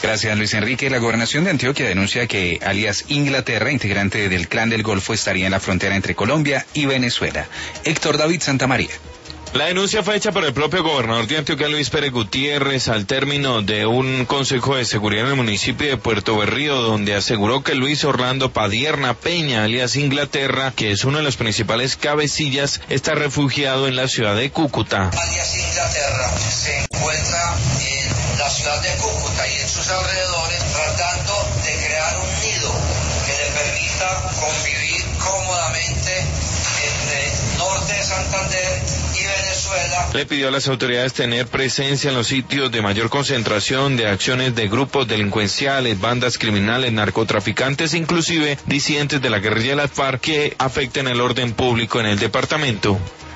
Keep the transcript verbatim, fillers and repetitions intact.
Gracias, Luis Enrique. La gobernación de Antioquia denuncia que alias Inglaterra, integrante del Clan del Golfo, estaría en la frontera entre Colombia y Venezuela. Héctor David Santamaría. La denuncia fue hecha por el propio gobernador de Antioquia, Luis Pérez Gutiérrez, al término de un consejo de seguridad en el municipio de Puerto Berrío, donde aseguró que Luis Orlando Padierna Peña, alias Inglaterra, que es uno de los principales cabecillas, está refugiado en la ciudad de Cúcuta. Alias Inglaterra se encuentra en la ciudad de Cúcuta y en sus alrededores tratando de crear un nido que le permita convivir cómodamente entre norte de Santander y Venezuela. Le pidió a las autoridades tener presencia en los sitios de mayor concentración de acciones de grupos delincuenciales, bandas criminales, narcotraficantes, inclusive disidentes de la guerrilla de las FARC que afecten el orden público en el departamento.